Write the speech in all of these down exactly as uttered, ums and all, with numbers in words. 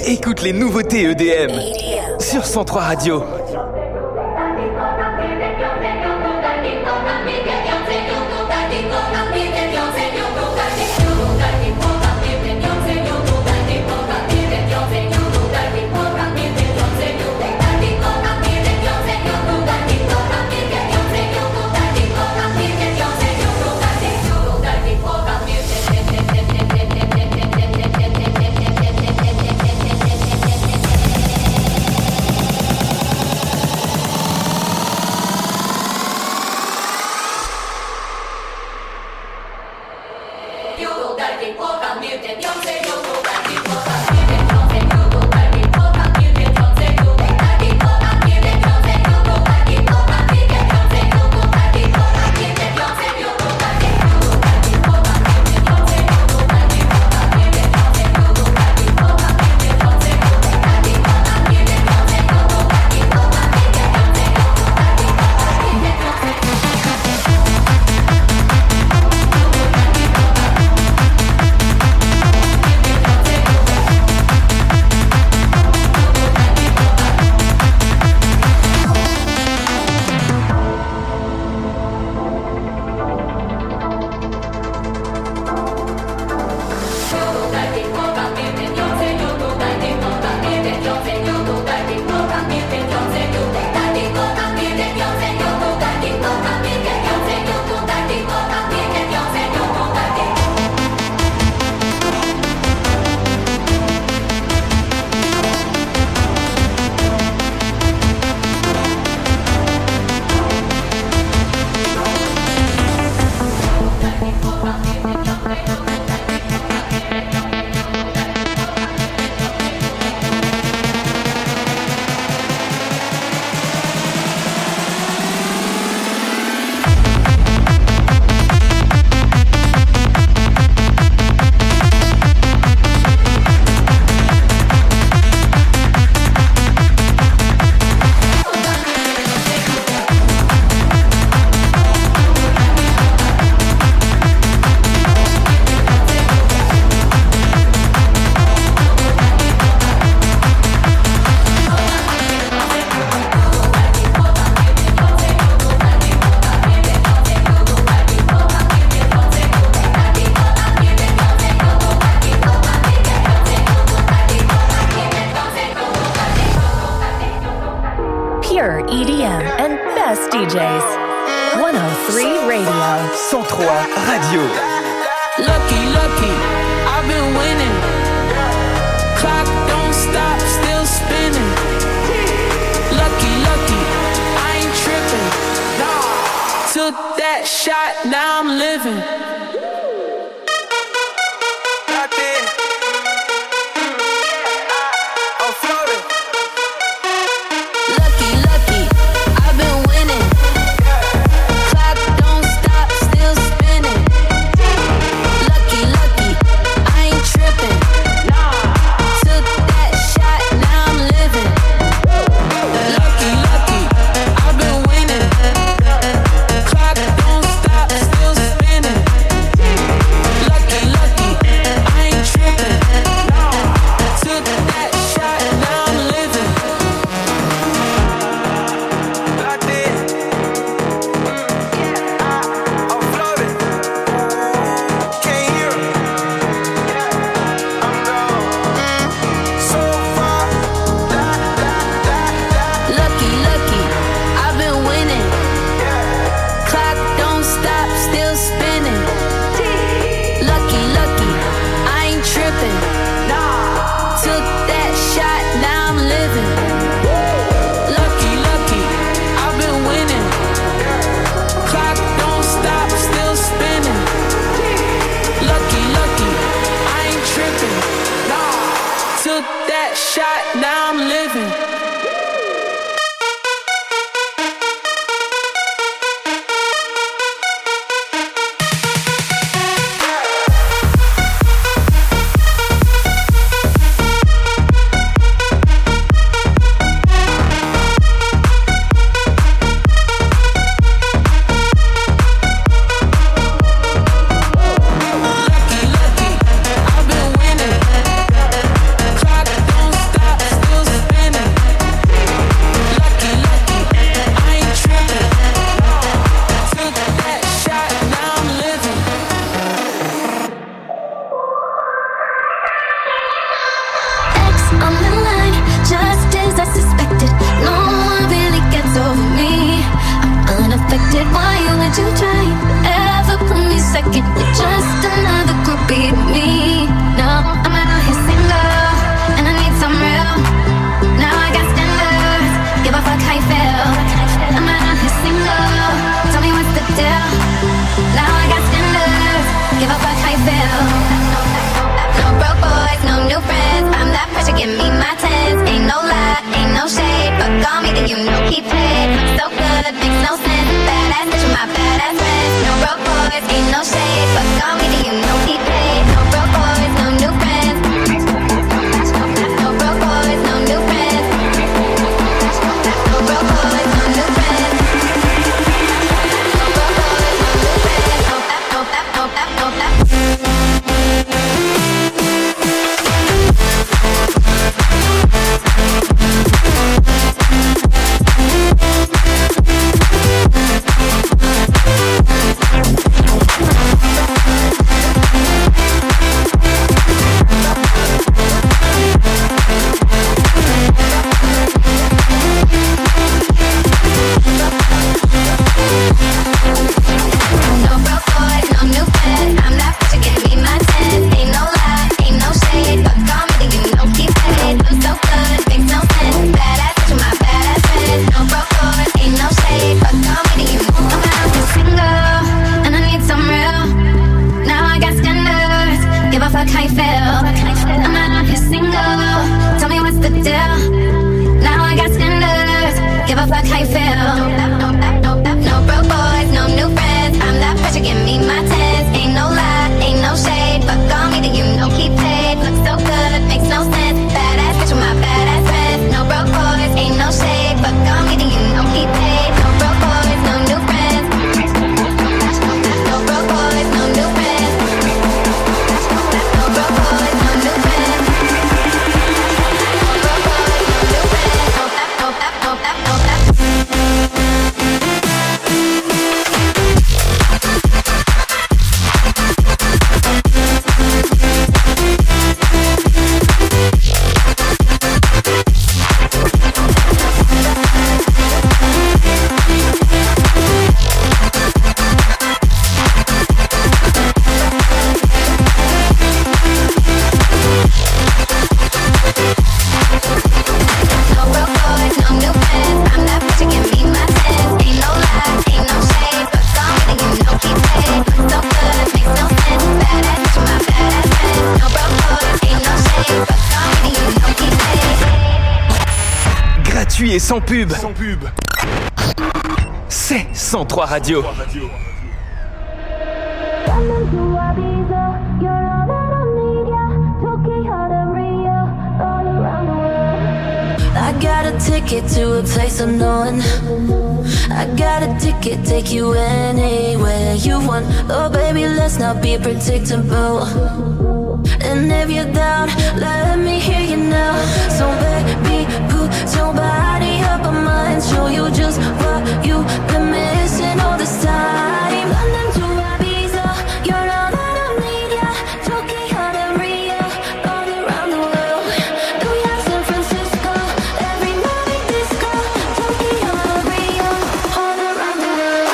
Écoute les nouveautés E D M sur cent trois Radio. cent trois Radio. Lucky, lucky, I've been winning. Clock don't stop, still spinning. Lucky, lucky, I ain't tripping. Took that shot, now I'm living. Don't thinking you're just another groupie to me. No, I'm out here single, and I need some real. Now I got standards, give a fuck how you feel. I'm out here single, tell me what's the deal. Now I got standards, give a fuck how you feel. No broke boys, no new friends, I'm that pressure, give me my tens. Ain't no lie, ain't no shade, but call me then you know he played. Looks so good, makes no sense, badass bitch with my badass friends. No broke boys, ain't no shade, but call me then you know he played. No broke boys, no new friends. No broke boys, no new friends. No broke boys, no new friends. No broke boys, no new friends. No that, no that, no that, no that. Et sans pub. Sans pub. C'est cent trois Radio. I got a ticket to a place unknown. I got a ticket, take you anywhere you want. Oh baby, let's not be predictable. And if you're down, let me hear you now. So baby, put your body up on mine. Show you just what you've been missing all this time. London to Ibiza, you're all that I need, yeah. Tokyo to Rio, all around the world. New York, San Francisco, every night disco. Tokyo to Rio, all around the world.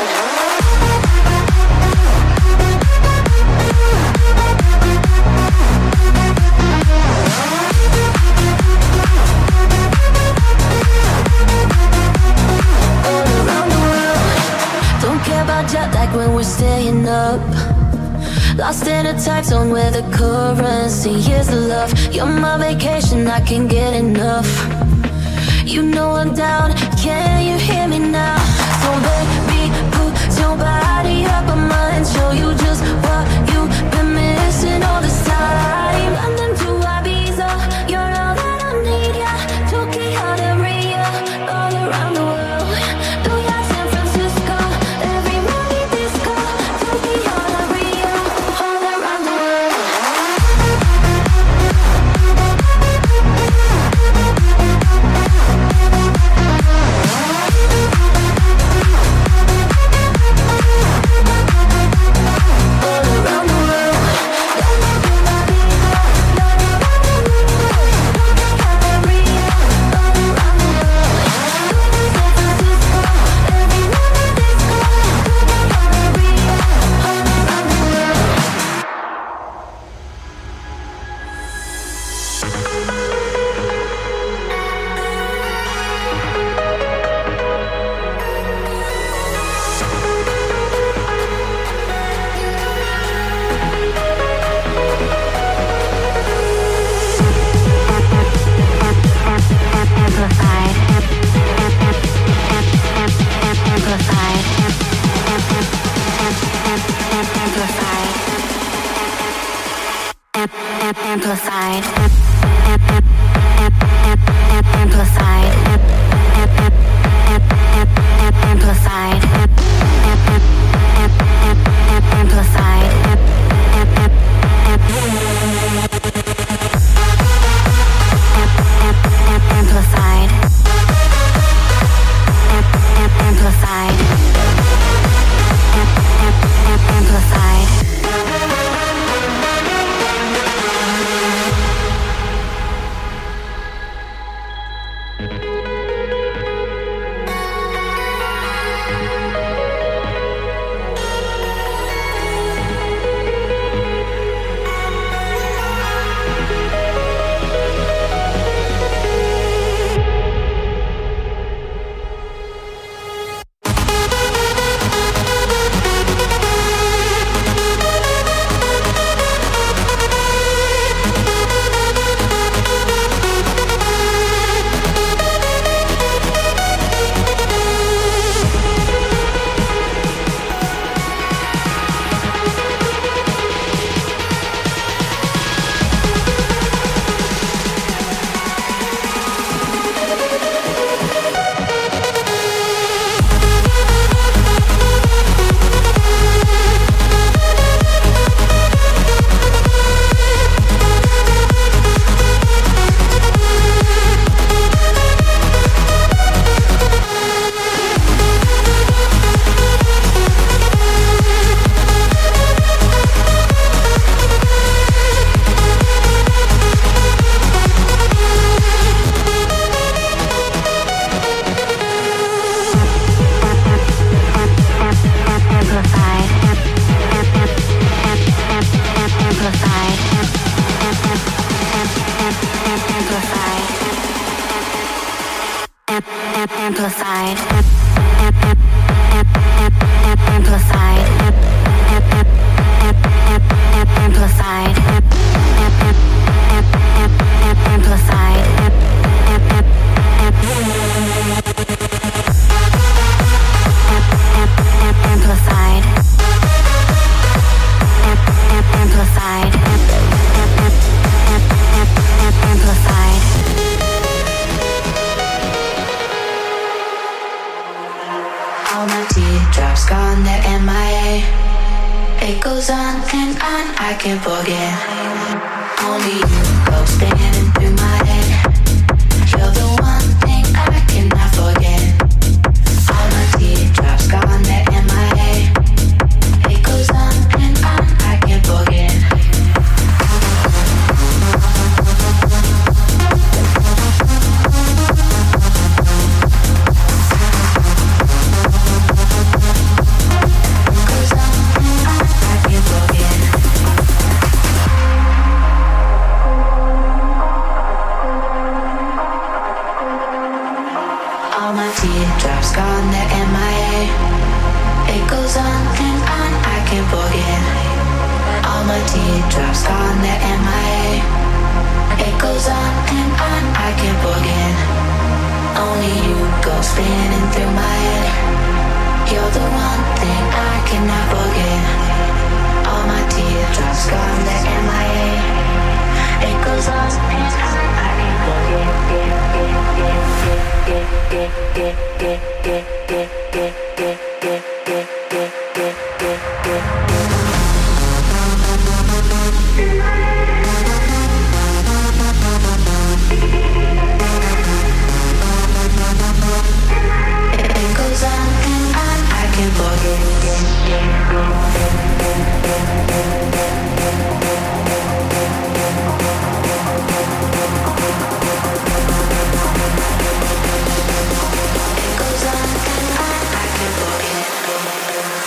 Jet lag when we're staying up. Lost in a time zone where the currency is the love. You're my vacation, I can't get enough. You know I'm down, can you hear me now? So baby, put your body up on mine. Show you just what you've been missing all this time. London to Ibiza, you're all that I need, yeah. Tokyo to Rio, all around the world. New York, San Francisco, every night disco. Tokyo to Rio, all around the world. All around the world. Amplified. Amplified. Amplified. Amplified. Amplified. Amplified. Amplified. Amplified. Amplified. Amplified. Amplified. Amplified. Amplified. Amplified. All my teardrops gone, they're M I A. It goes on and on, I can't forget. Only you go spinning through my head. You're the one thing I cannot forget. All my teardrops gone, they're M I A. It goes on and on, I can't forget. Teardrops gone, they're M I A. It goes on and on, I can't forget. All my teardrops gone, they're M I A. It goes on and on, I can't forget. Only you go spinning through my head. You're the one thing I cannot forget. All my teardrops gone, they're M I A. It goes on and on, I can't forget. It goes on and on, I can't forget. It goes on and on, I can't forget.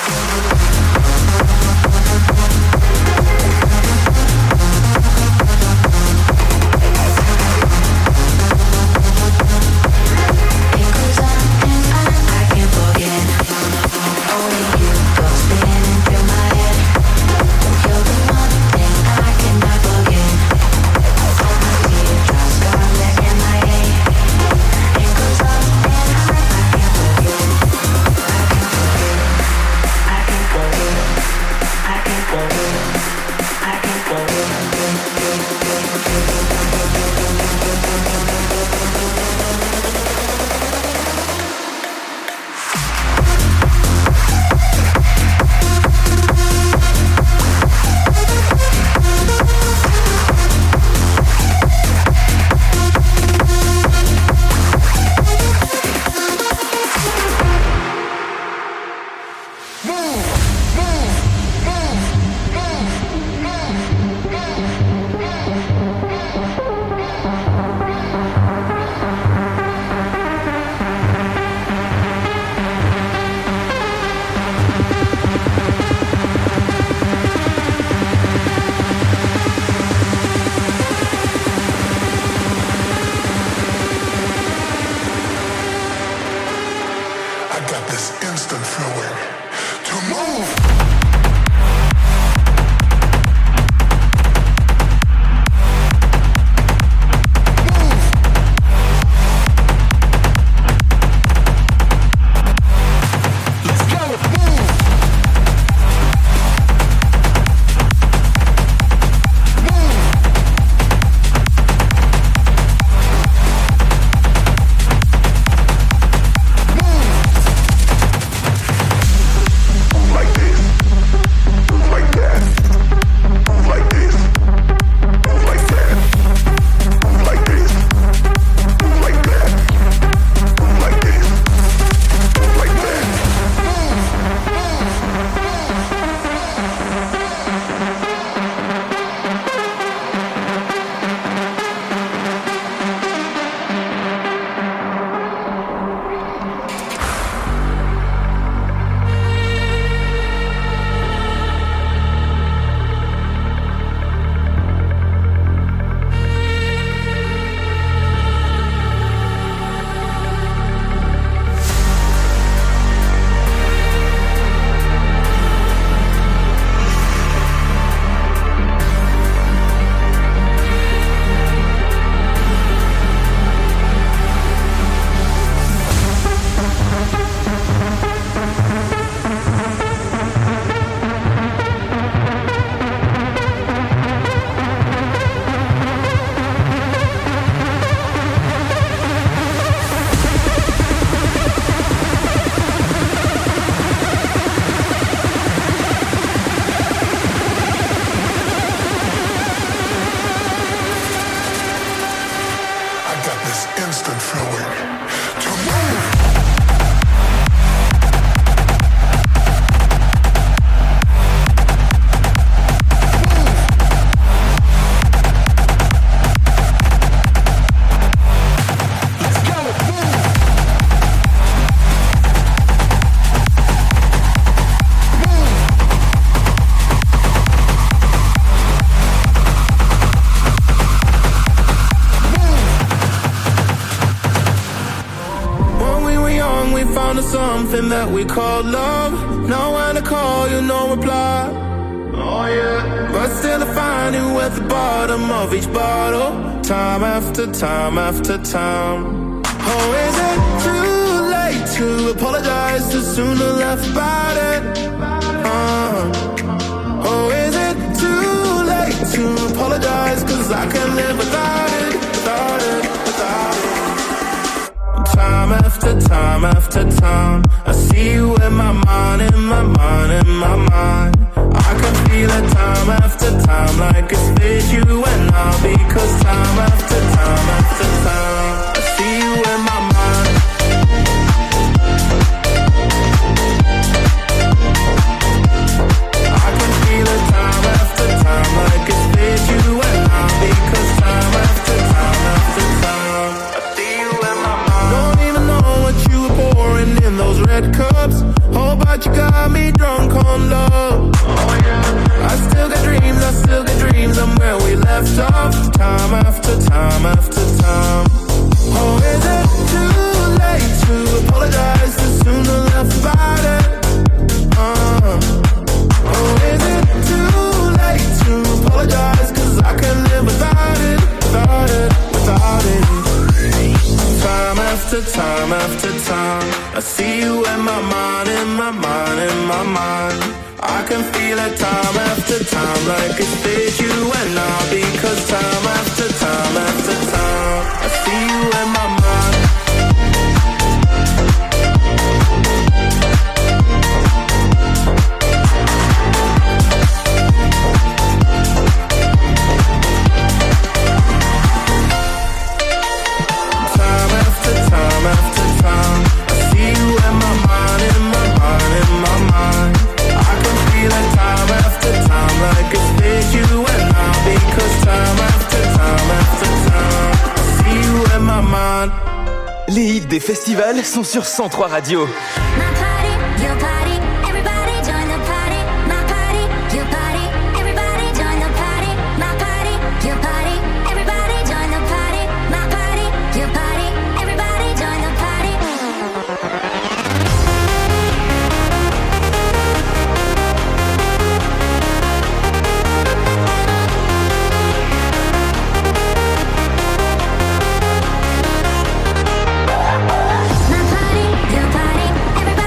this instant feeling to move. Something that we call love. No one to call you, no reply. Oh yeah. But still I find you at the bottom of each bottle, time after time after time. Oh, is it too late to apologize too soon to laugh about it? Uh. Oh, is it too late to apologize? Cause I can't live without it, without it, without it. Time after time after time, I see you in my mind, in my mind, in my mind. I can feel it time after time, like it's with you and I. Because time after time after time, I see you in my mind. I can feel it time after time, like it's with you and I. Because time after time after time, I see you in my mind. Don't even know what you were pouring in those red cups. Oh, but you got me drunk on love. Oh yeah. I still got dreams, I still got dreams. I'm where we left off, time after time after time. Oh, is it too late to apologize too soon to laugh about it? Uh. Oh, is it too late to apologize? Cause I can't live without it, without it, without it. Time after time after time, I see you in my mind, in my mind, in my mind. I can feel it time after time, like it's with you and I. Because time after time after time, I see you in my mind. Time after time after time, I see you in my mind, in my mind, in my mind. I can feel it time after time, like it's with you and I. Because time after time after time, I see you in my mind. Les hits des festivals sont sur cent trois Radio. My party, your party, everybody join the party. My party, your party, everybody join the party. My party, your party, everybody join the party. My party, your party, everybody join the party. My party, your party, everybody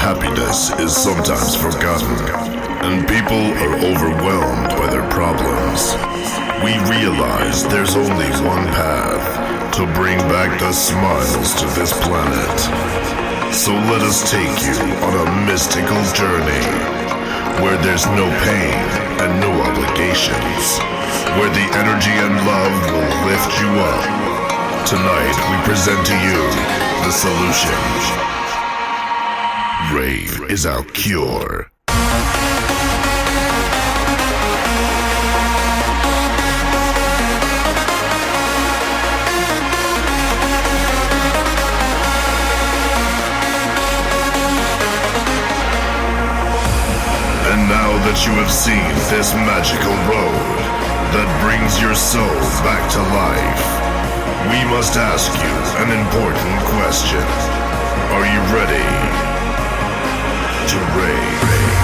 happiness is sometimes forgotten, and people are overwhelmed by their problems. We realize there's only one path to bring back the smiles to this planet. So let us take you on a mystical journey, where there's no pain and no obligations, where the energy and love will lift you up. Tonight we present to you the solution. Rave is our cure. And now that you have seen this magical road that brings your soul back to life, we must ask you an important question. Are you ready to rave?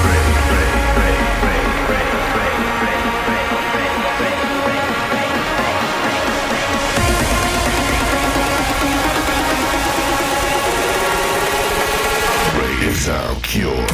Rave is our cure.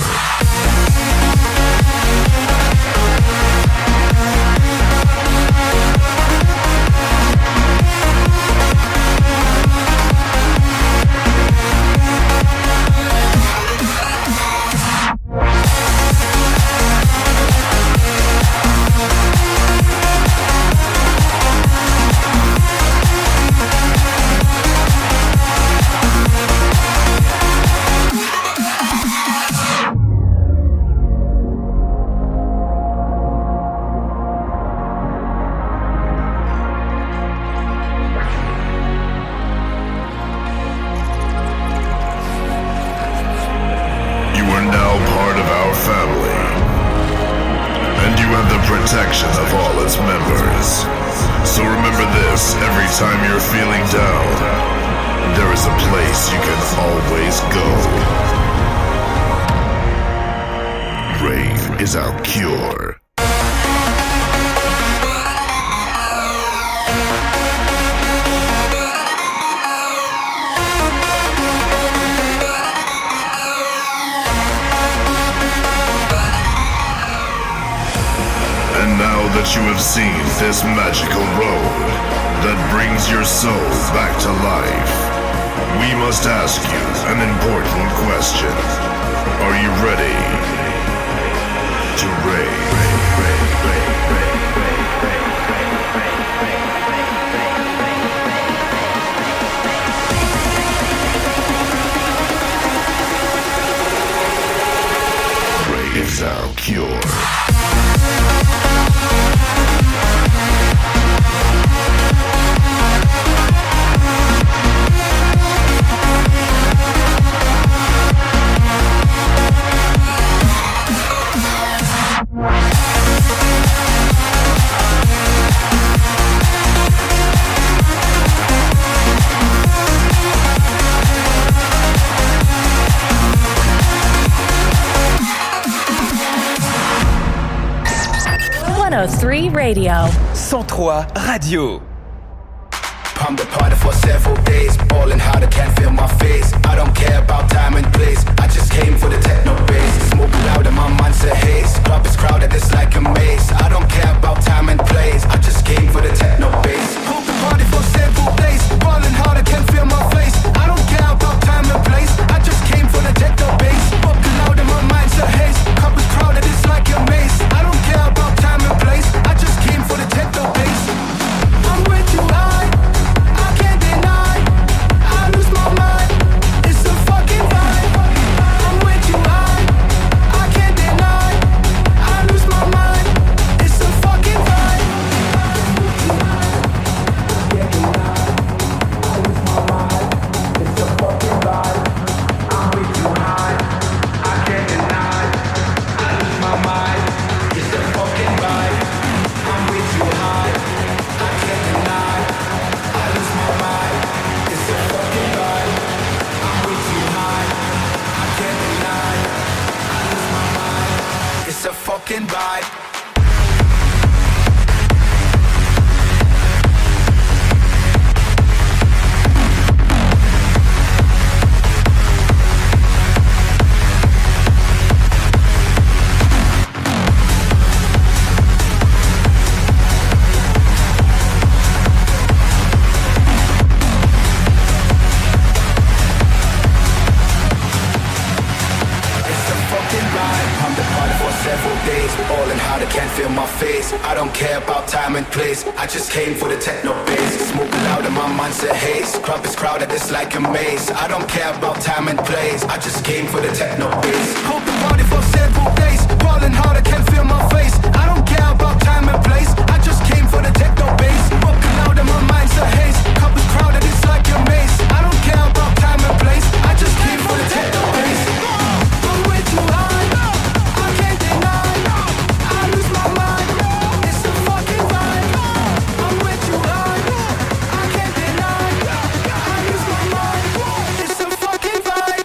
Protection of all its members. So remember this, every time you're feeling down, there is a place you can always go. Rave is our cure. Now that you have seen this magical road that brings your soul back to life, we must ask you an important question. Are you ready to rave? Rave is our cure. one oh three Radio. cent trois Radio. I'm departed for several days, ballin' hard, I can't feel my face. I don't care about time and place, I just came for the techno bass. Smoking loud and my mind's a haze. Club is crowded, it's like a maze. I don't care about time and place, I just came for the techno bass. I'm departed for several days, ballin' hard, I can't feel my face. I don't care about time and place, I just came for the techno bass. Smoking loud and my mind's a haze. Club is crowded, it's like a maze. I don't care about time and place, I just came for the techno bass. I'm way too high, I can't deny, I lose my mind, it's a fucking vibe. I'm way too high, I can't deny, I lose my mind, it's a fucking vibe. place. I just came for the techno bass. Smoke loud and my mindset haze. Crowd is crowded, it's like a maze. I don't care about time and place. I just came for the techno bass. Hold the party for several days. Falling hard, I can feel my face. I don't care about time and place. I just came for the techno bass. Smoke loud and my mindset haze. Crowd is crowded, it's like a maze. I don't care about time and place. I just came for the techno bass. I'm way too high. I can't deny. I lose my mind. It's a fucking vibe. I'm way too high. I can't deny. I lose my mind. It's a fucking vibe.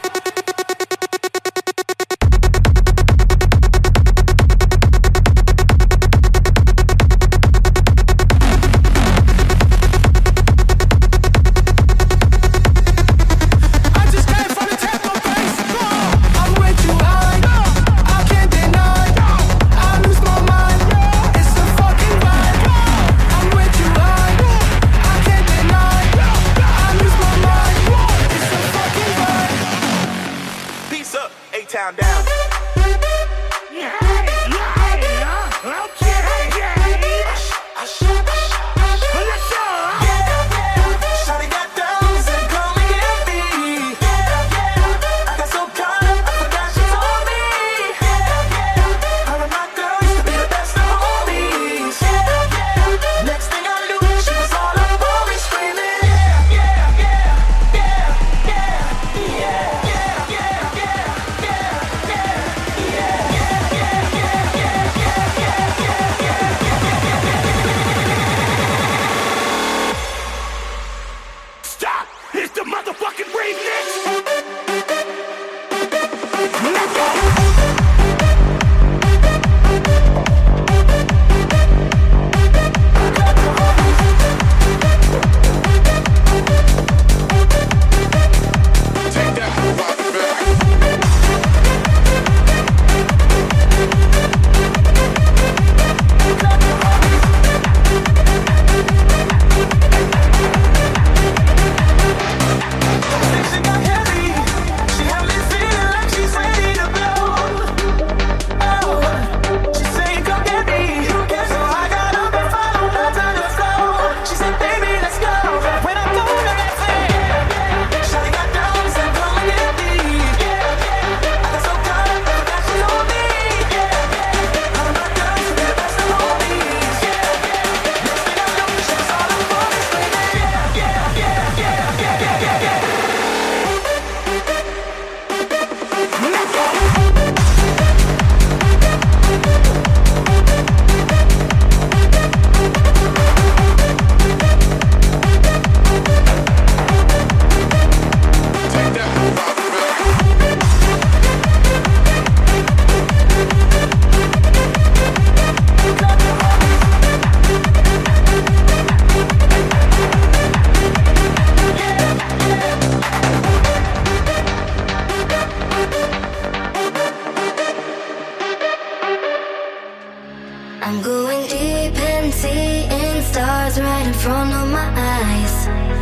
I'm going deep and seeing stars right in front of my eyes.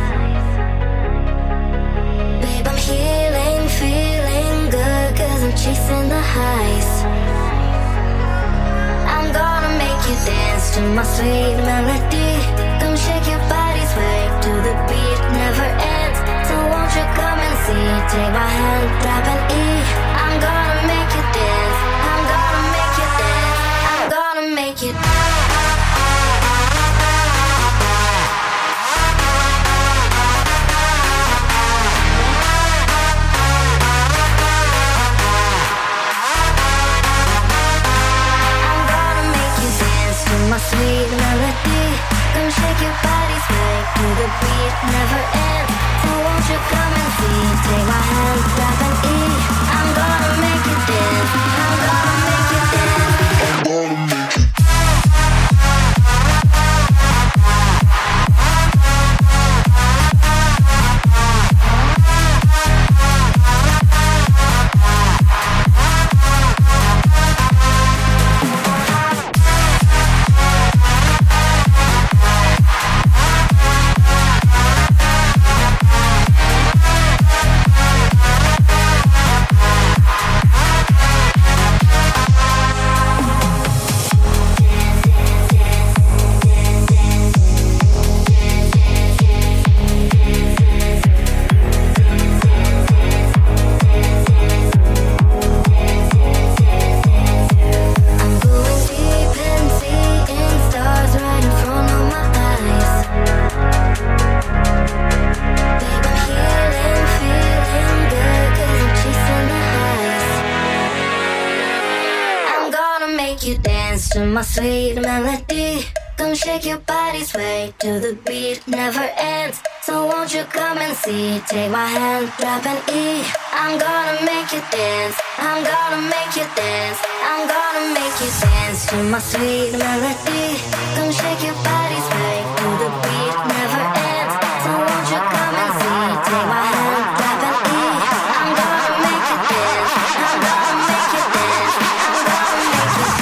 Babe, I'm healing, feeling good, cause I'm chasing the highs. I'm gonna make you dance to my sweet melody. Come shake your body, sway to the beat, never ends. So won't you come and see, take my hand, tap an E. I'm gonna make you dance, I'm gonna make you dance, I'm gonna make you dance. My sweet melody, come shake your body. to my sweet melody. Come shake your body, sway to the beat, never ends. So won't you come and see? Take my hand, drop an E. I'm gonna make you dance. I'm gonna make you dance. I'm gonna make you dance to my sweet melody. Come shake your body, sway to the beat, never ends. So won't you come and see? Take my hand, drop an E. I'm gonna make you dance. I'm gonna make you dance. I'm gonna make you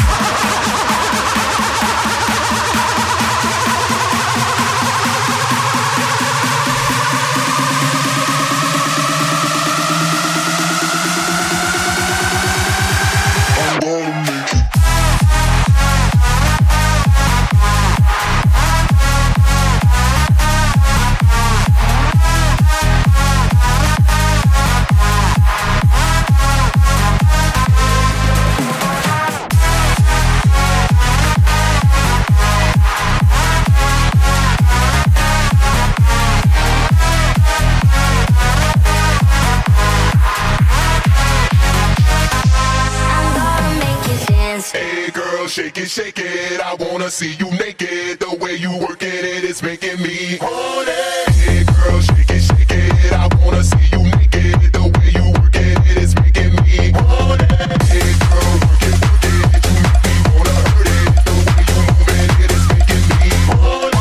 shake it, shake it. I wanna see you naked. The way you work it, it is making me horny. Hey girl, shake it, shake it. I wanna see you naked. The way you work it, it is making me horny. Hey girl, work it, work it. You make me wanna hurt it. The way you move it, it is making me horny.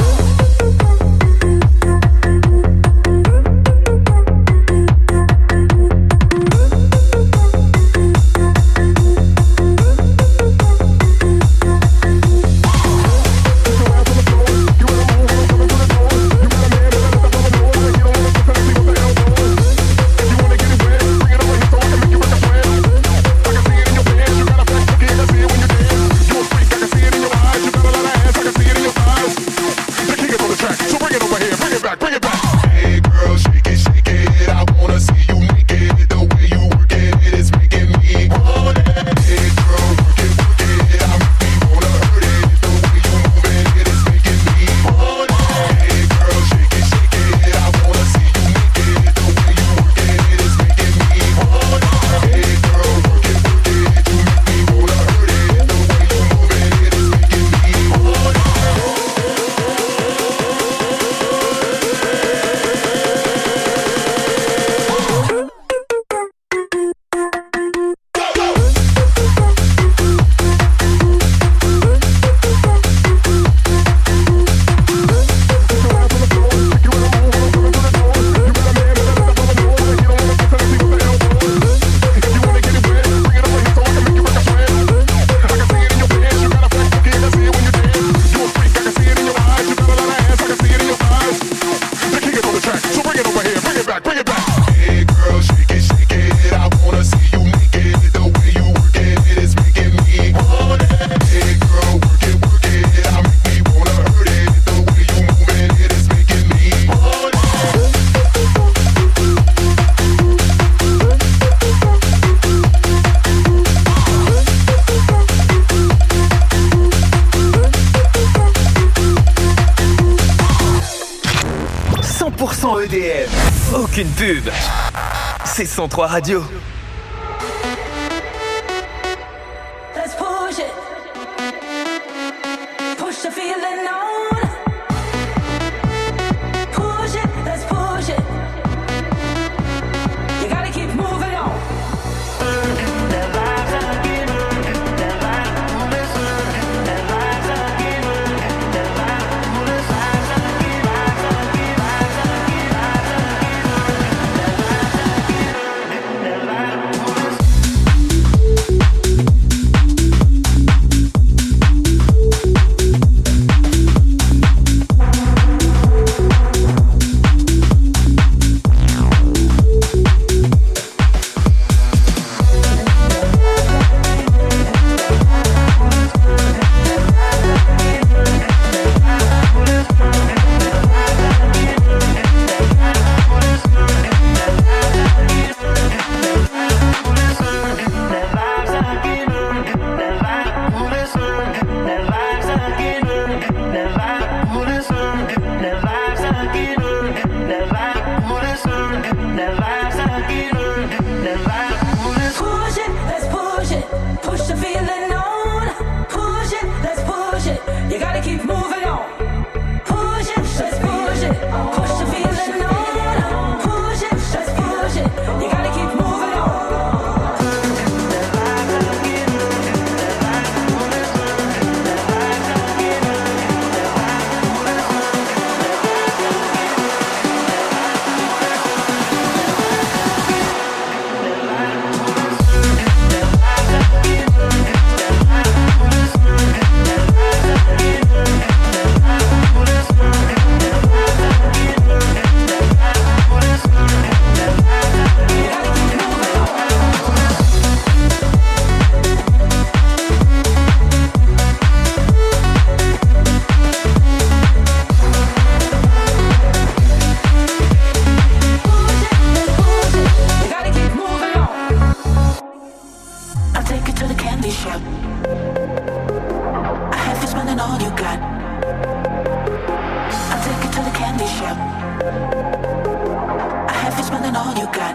E D M. Aucune pub. C'est cent trois Radio. Let's push it. Push the feeling on. Push it, let's push it. You gotta keep moving on. Never you got.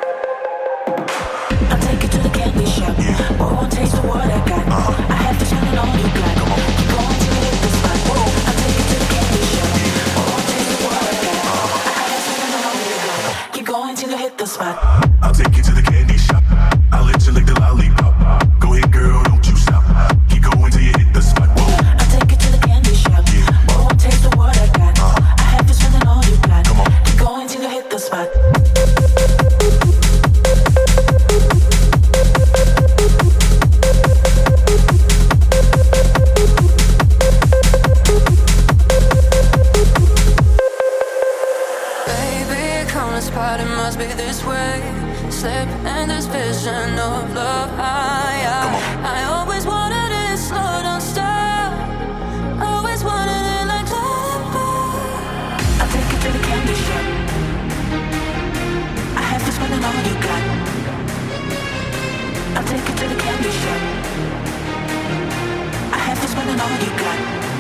I'll take you to the candy shop. Boy, one taste of what I got. I have to spend it all you got. Keep going till you hit the spot. I'll take you to the candy shop. Boy, one taste of what I got. I have to spend it all you got. Keep going till you hit the spot. I'll take you to the candy shop. I'll let you lick the lollipop. Go ahead, girl, don't you stop. Keep going till you hit the spot. Whoa. I'll take you to the candy shop. Boy, one taste of what I got. I have to spend it all you got. Keep going till you hit the spot. It must be this way. Slip in this vision of love. I, I, I always wanted it slow, don't stop. Always wanted it like lullaby. I'll take you to the candy shop. I have to spend it all you got. I'll take you to the candy shop. I have to spend it all you got.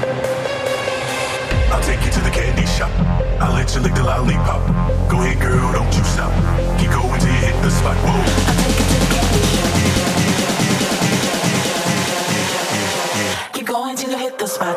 I'll take you to the candy shop. I'll let you lick the lollipop. Go ahead, girl, don't you stop. Keep going till you hit the spot. Whoa. I'll take you to the candy shop. Keep going till you hit the spot.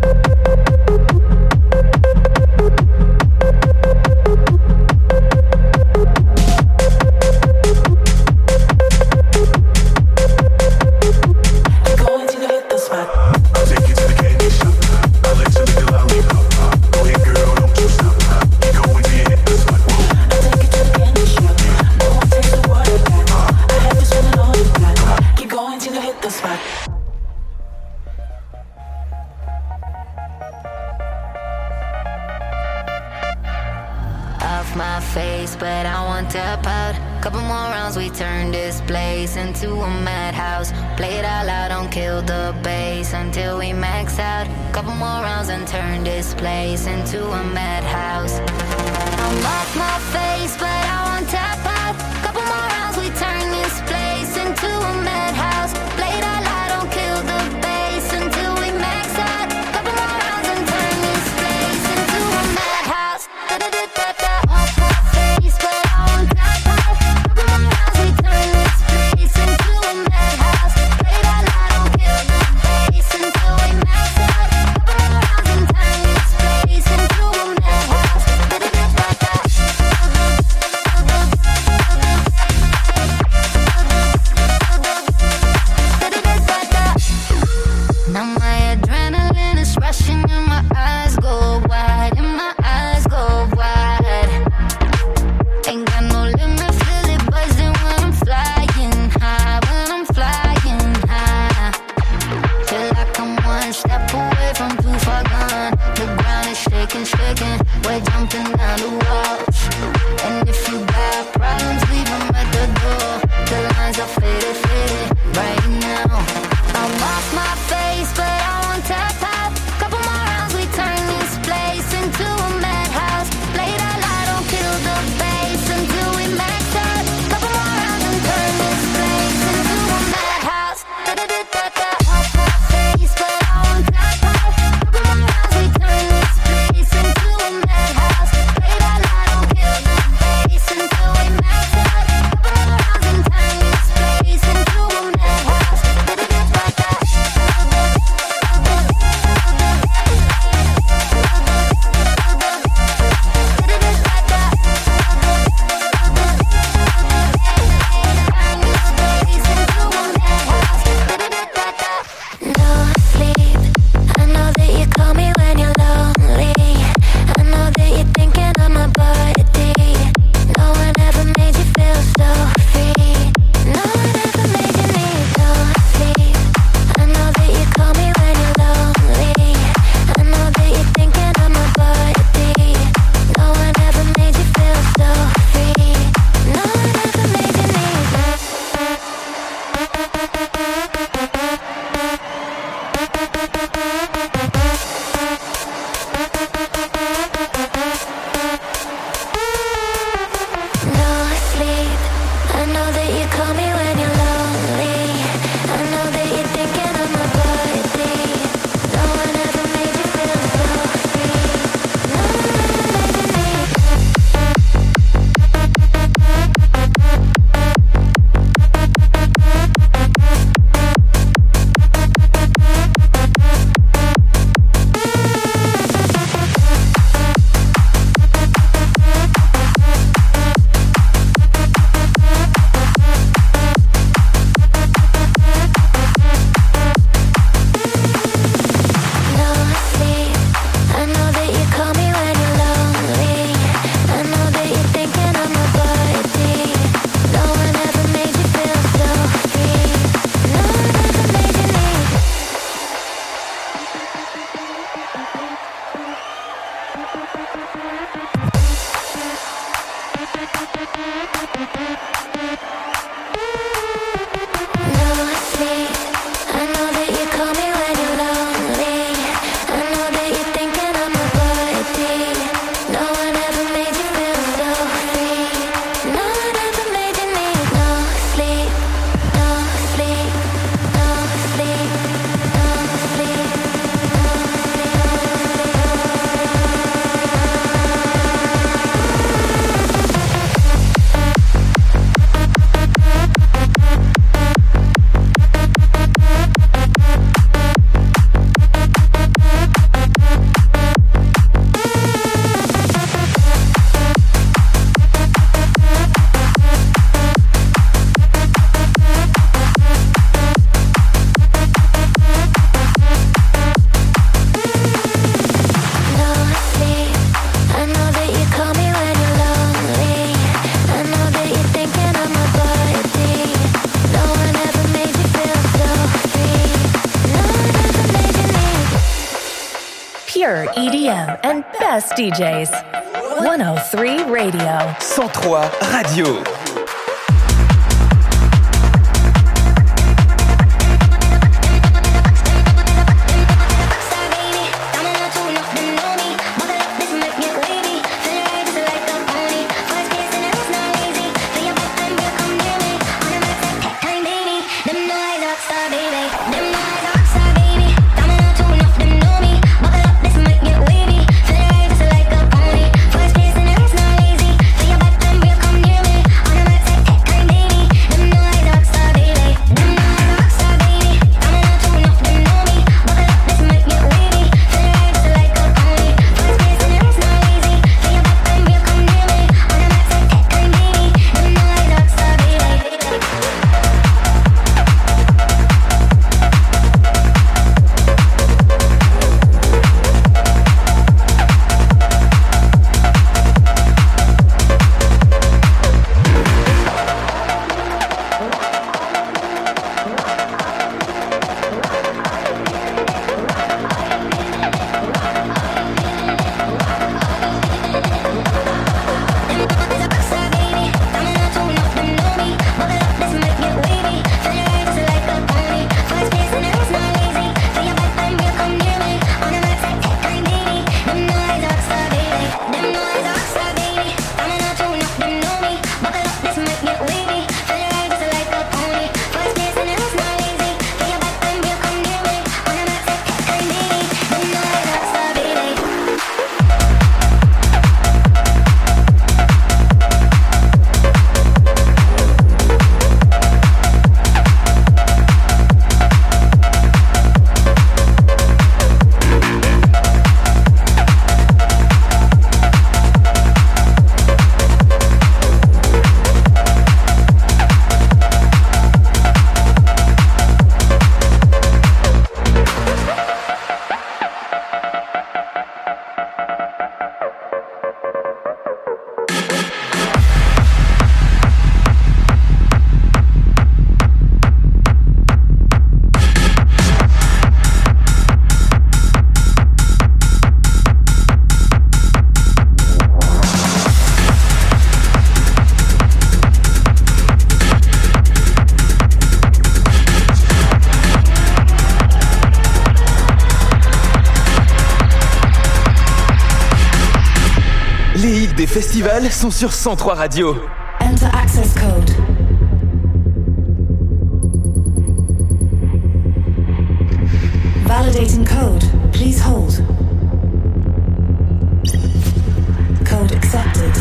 Into a madhouse, play it all out, don't kill the bass until we max out. Couple more rounds and turn this place into a madhouse. I'm off my face, but I won't tap out. Couple more rounds, we turn this place into a madhouse. Play it all out, don't kill the bass until we max out. Couple more rounds and turn this place into a madhouse. Da-da-da-da-da. Off my face, but I won't tap out. Couple more rounds, we turn this place into a madhouse. Play it all out, don't kill the bass until we max out. Couple more rounds and turn this place into a madhouse. Da-da-da-da-da. pure E D M and best D Js. one oh three Radio. cent trois Radio. Des festivals sont sur cent trois Radio. Enter access code. Validating code. Please hold. Code accepted.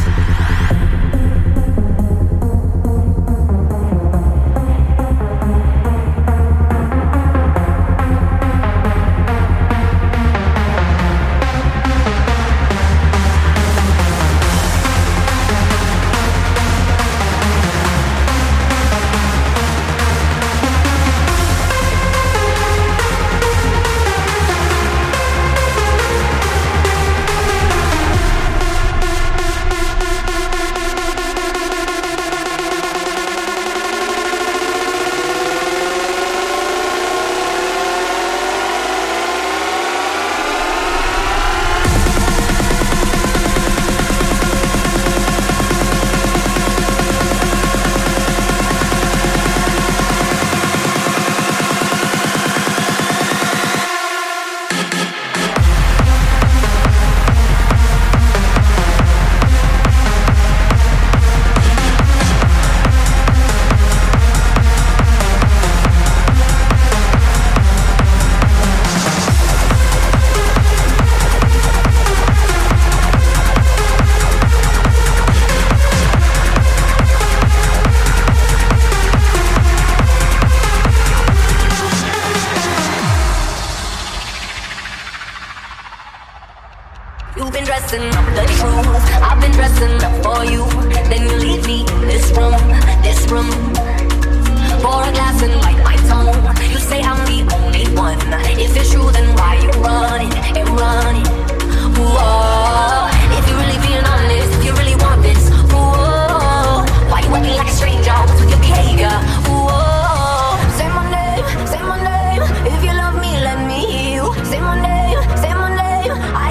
You've been dressing up the truth, I've been dressing up for you. Then you leave me in this room, this room. Pour a glass and bite my tongue. You say I'm the only one. If it's true, then why you running, you running? Whoa. If you're really being honest, if you really want this, whoa. Why you acting like a stranger? What's with your behavior? Whoa. Say my name, say my name. If you love me, let me hear you. Say my name, say my name. I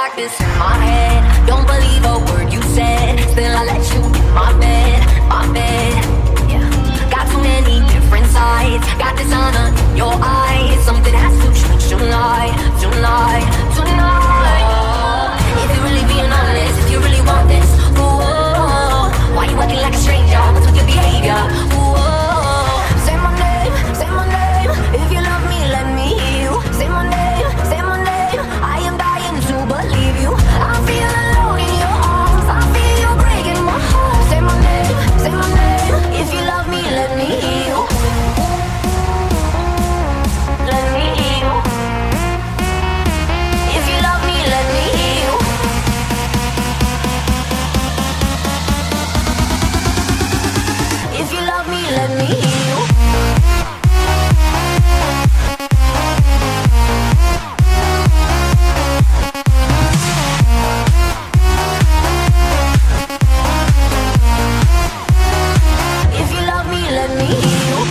like this in my head. Don't believe a word you said. Still I let you in my bed, my bed. Yeah. Got too many different sides. Got dishonor in your eyes. Something has to change tonight, tonight, tonight. If you're really being honest, if you really want this, ooh, why you acting like a stranger? What's with your behavior? Ooh, say my name, say my name. If you love me, let me hear you. Say my name, say my name. I am dying to believe you. I feel alone in your arms. I feel you breaking my heart. Say my name, say my name. If you love me, let me hear you. Let me hear you. If you love me, let me hear you. If you love me, let me hear you. If you love me, let me hear you.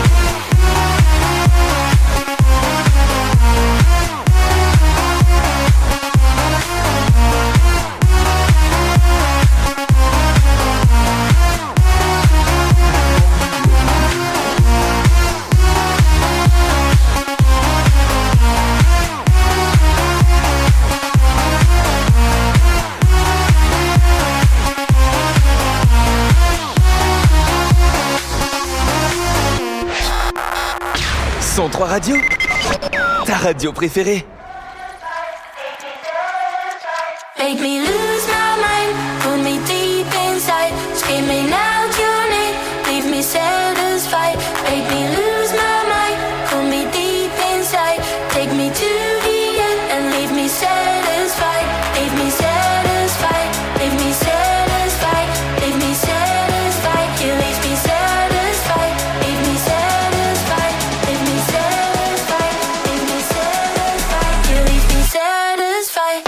cent trois Radio, ta radio préférée. Make me lose my mind, pull me deep inside, screaming out your name, leave me satisfied. Make me lose my mind, pull me deep inside, take me to the end and leave me satisfied. Leave me satisfied, leave me satisfied, leave me satisfied. You leave me satisfied, leave me satisfied, leave me satisfied, leave me satisfied. You leave me satisfied.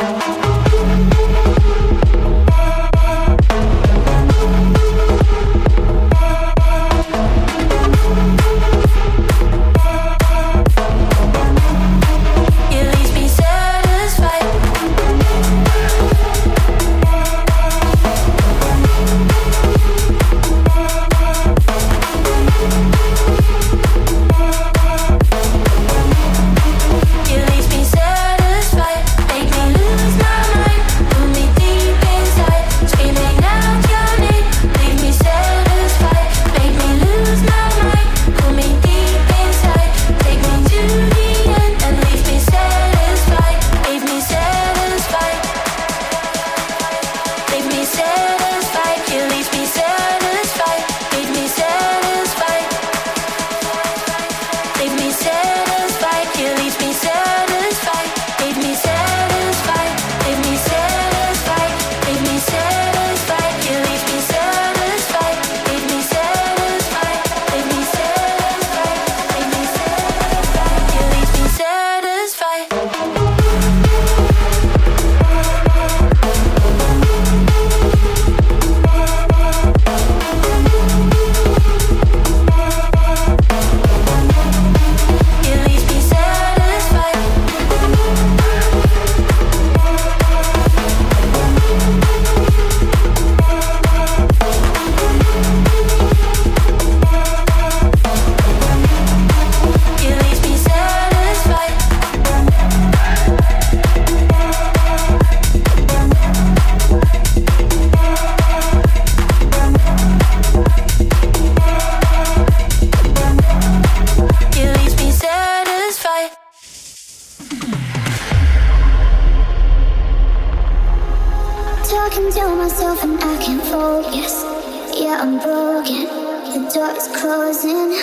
Talking to myself and I can't focus. Yeah, I'm broken. The door is closing.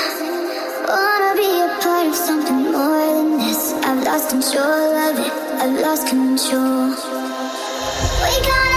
Wanna be a part of something more than this. I've lost control of it. I've lost control. We got